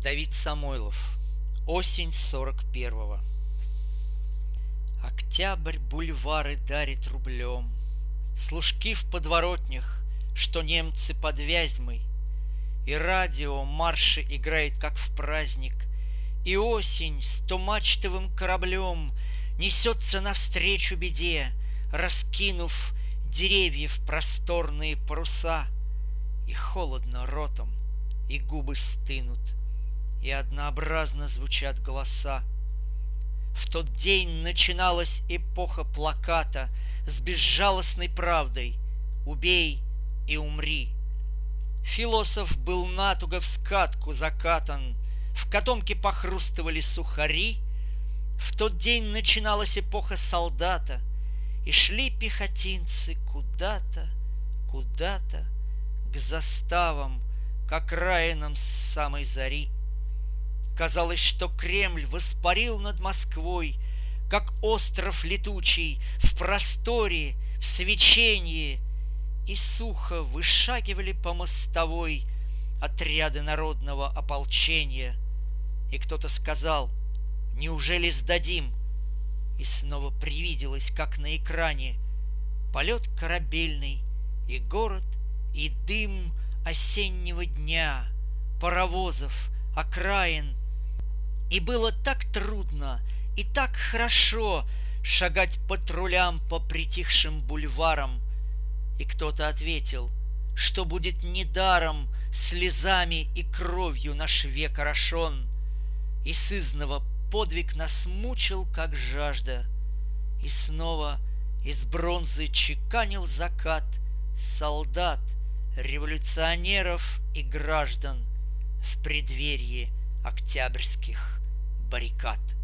Давид Самойлов. Осень 41-го. Октябрь бульвары дарит рублем, служки в подворотнях, что немцы под Вязьмой, и радио марши играет, как в праздник, и осень 100-мачтовым кораблем несется навстречу беде, раскинув деревьев просторные паруса. И холодно ротом, и губы стынут, и однообразно звучат голоса. В тот день начиналась эпоха плаката с безжалостной правдой: «Убей и умри». Философ был натуго в скатку закатан, в котомке похрустывали сухари. В тот день начиналась эпоха солдата, и шли пехотинцы куда-то, куда-то, к заставам, к окраинам с самой зари. Казалось, что Кремль воспарил над Москвой, как остров летучий, в просторе, в свеченье, и сухо вышагивали по мостовой отряды народного ополчения. И кто-то сказал: «Неужели сдадим?» И снова привиделось, как на экране, полет корабельный, и город, и дым осеннего дня, паровозов, окраин. И было так трудно и так хорошо шагать патрулям по притихшим бульварам. И кто-то ответил, что будет недаром слезами и кровью наш век орошен. И сызнова подвиг нас мучил, как жажда, и снова из бронзы чеканил закат солдат, революционеров и граждан в преддверии октябрьских баррикад.